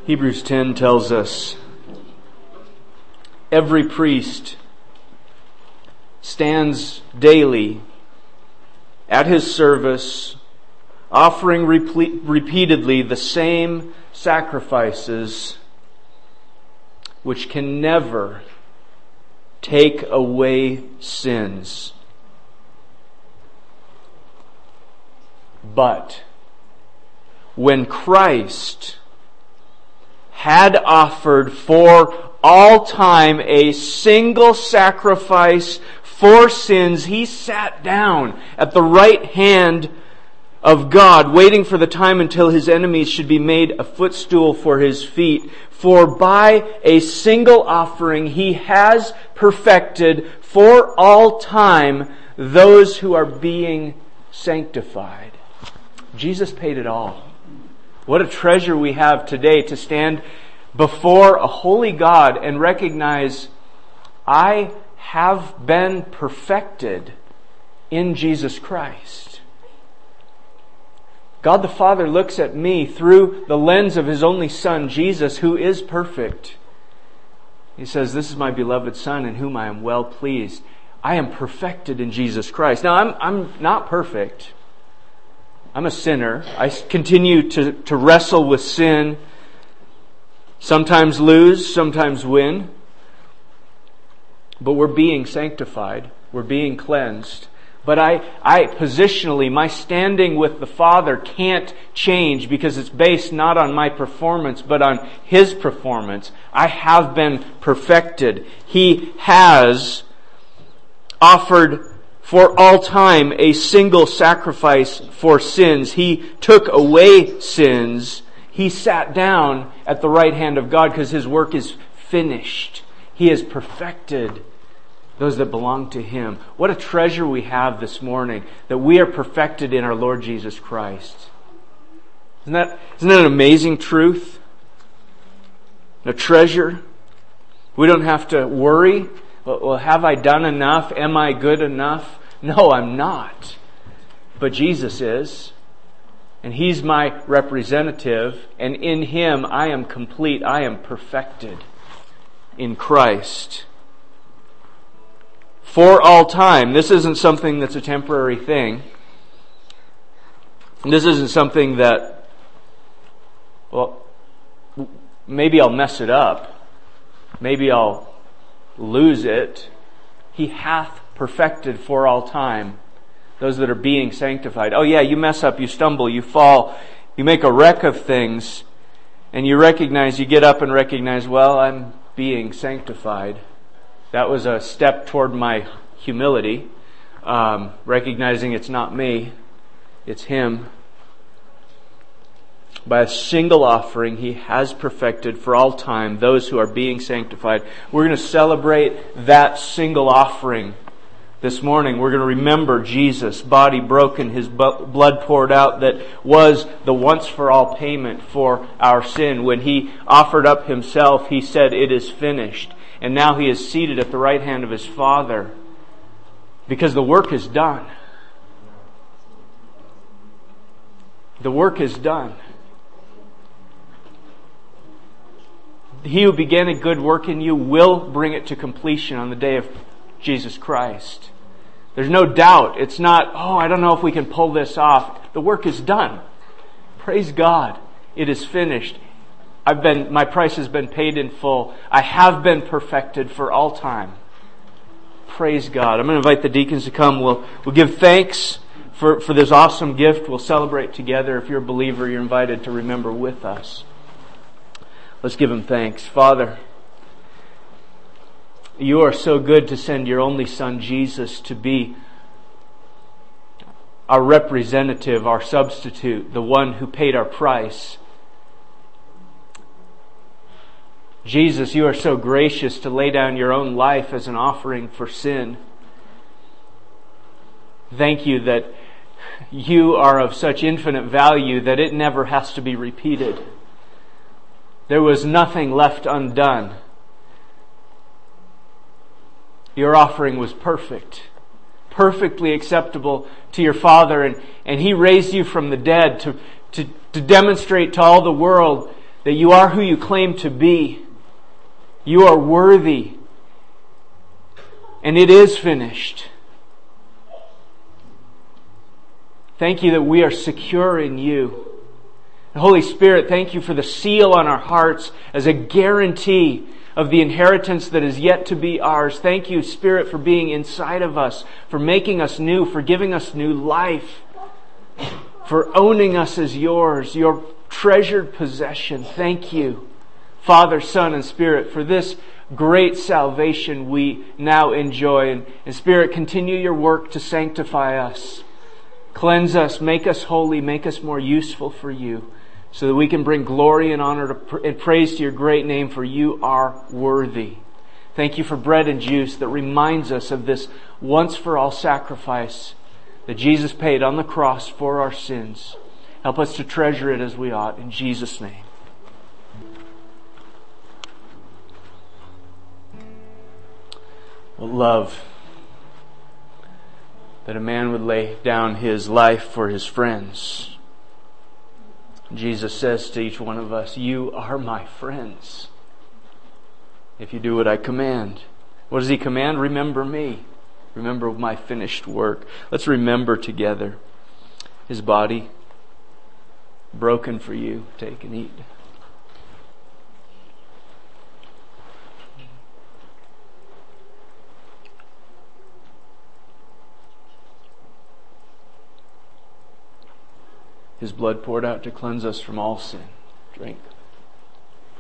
Hebrews 10 tells us, every priest stands daily at his service, offering repeatedly the same sacrifices, which can never take away sins. But when Christ had offered for all time a single sacrifice for sins, He sat down at the right hand of God, waiting for the time until His enemies should be made a footstool for His feet. For by a single offering He has perfected for all time those who are being sanctified. Jesus paid it all. What a treasure we have today to stand before a holy God and recognize, I have been perfected in Jesus Christ. God the Father looks at me through the lens of His only Son, Jesus, who is perfect. He says, this is my beloved Son in whom I am well pleased. I am perfected in Jesus Christ. Now, I'm not perfect. I'm a sinner. I continue to wrestle with sin. Sometimes lose, sometimes win. But we're being sanctified. We're being cleansed. But I positionally, my standing with the Father can't change because it's based not on my performance, but on His performance. I have been perfected. He has offered for all time a single sacrifice for sins. He took away sins. He sat down at the right hand of God because His work is finished. He has perfected those that belong to Him. What a treasure we have this morning, that we are perfected in our Lord Jesus Christ. Isn't that an amazing truth? A treasure. We don't have to worry. Well, have I done enough? Am I good enough? No, I'm not. But Jesus is. And He's my representative. And in Him I am complete. I am perfected in Christ. For all time. This isn't something that's a temporary thing. This isn't something that, well, maybe I'll mess it up. Maybe I'll lose it. He hath perfected for all time those that are being sanctified. Oh yeah, you mess up, you stumble, you fall, you make a wreck of things, and you get up and recognize, well, I'm being sanctified. That was a step toward my humility, recognizing it's not me, it's Him. By a single offering, He has perfected for all time those who are being sanctified. We're going to celebrate that single offering this morning. We're going to remember Jesus' body broken, His blood poured out, that was the once-for-all payment for our sin. When He offered up Himself, He said, it is finished. And now He is seated at the right hand of His Father because the work is done. The work is done. He who began a good work in you will bring it to completion on the day of Jesus Christ. There's no doubt. It's not, I don't know if we can pull this off. The work is done. Praise God. It is finished. My price has been paid in full. I have been perfected for all time. Praise God. I'm going to invite the deacons to come. We'll give thanks for this awesome gift. We'll celebrate together. If you're a believer, you're invited to remember with us. Let's give Him thanks. Father, You are so good to send Your only Son, Jesus, to be our representative, our substitute, the one who paid our price. Jesus, You are so gracious to lay down Your own life as an offering for sin. Thank You that You are of such infinite value that it never has to be repeated. There was nothing left undone. Your offering was perfect, perfectly acceptable to Your Father, and He raised You from the dead to demonstrate to all the world that you are who you claim to be. You are worthy. And it is finished. Thank you that we are secure in you. And Holy Spirit, thank you for the seal on our hearts as a guarantee of the inheritance that is yet to be ours. Thank you, Spirit, for being inside of us, for making us new, for giving us new life, for owning us as yours, your treasured possession. Thank you, Father, Son, and Spirit, for this great salvation we now enjoy. And Spirit, continue your work to sanctify us. Cleanse us, make us holy, make us more useful for you, so that we can bring glory and honor and praise to your great name, for you are worthy. Thank you for bread and juice that reminds us of this once-for-all sacrifice that Jesus paid on the cross for our sins. Help us to treasure it as we ought. In Jesus' name. Well, love that a man would lay down his life for his friends. Jesus says to each one of us, you are my friends if you do what I command. What does He command? Remember me. Remember my finished work. Let's remember together His body broken for you. Take and eat. His blood poured out to cleanse us from all sin. Drink.